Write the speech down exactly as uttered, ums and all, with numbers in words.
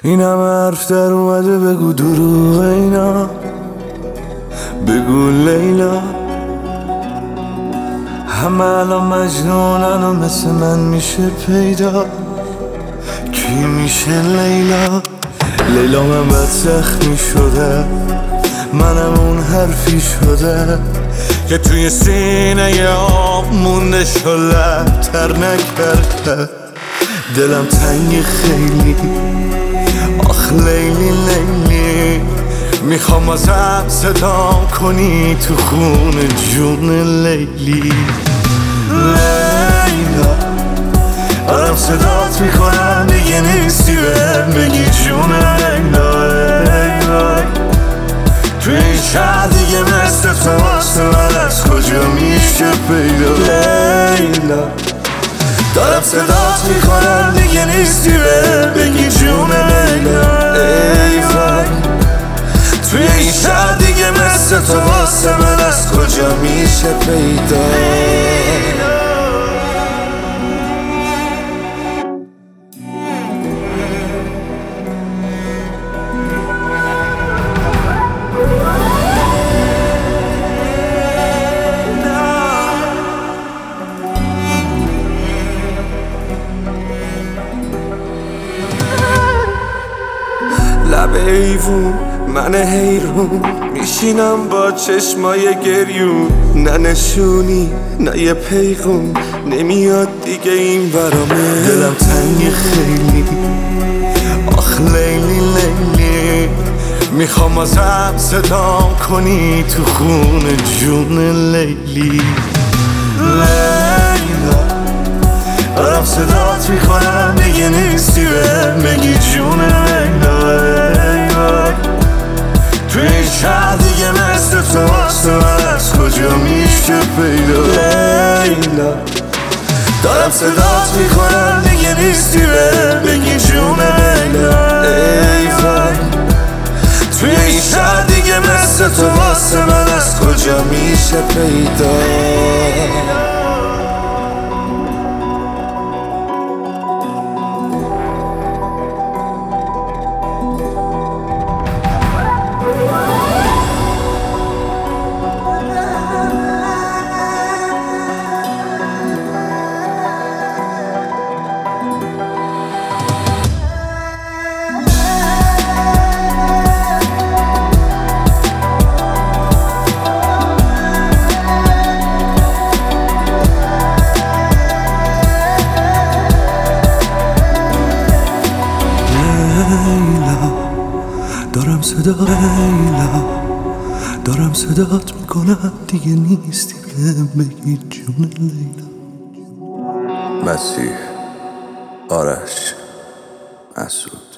این همه حرف در اومده بگو دروغ اینا، بگو لیلا. همه الان مجنونن و مثل من میشه پیدا، کی میشه لیلا؟ لیلا من بد زخمی شده، منم اون حرفی شده که توی سینه آب مونده شلتر نکرده. دلم تنگی خیلی، آخ لیلی لیلی، میخوام ازم صدام کنی تو خون جون لیلی. لیلا دارم صدات میکنم دیگه نیستی، بهم بگی جون لیلا. لیلا توی این شهر دیگه مثل تو واسه من از کجا میشه پیدا؟ لیلا دارم صدات میکنم دیگه نیستی، بهم بگی جون لیلا. ای وای توی این شهر دیگه مثل تو واسه من از کجا میشه پیدا؟ لب ایوون من حیرون میشینم با چشمای گریون، نه نشونی نه یه پیغون نمیاد دیگه این برامه. دلم تنگی خیلی، آخ لیلی لیلی، میخوام ازم صدام کنی تو خون جون لیلی. لیلا دارم صدات میکنم دیگه نیستی، بهم بگی جون لیلا. توی این شهر دیگه مثل تو واسه من از کجا میشه پیدا؟ لیلا دارم صدات میکنم دیگه نیستی، بهم بگی جون لیلا. ای وای توی این شهر دیگه مثل تو واسه من از کجا میشه پیدا؟ دارم صدا لیلا، دارم صدات میکنم دیگه نیستی، بهم بگی جون لیلا. مسیح، آرش، مسعود.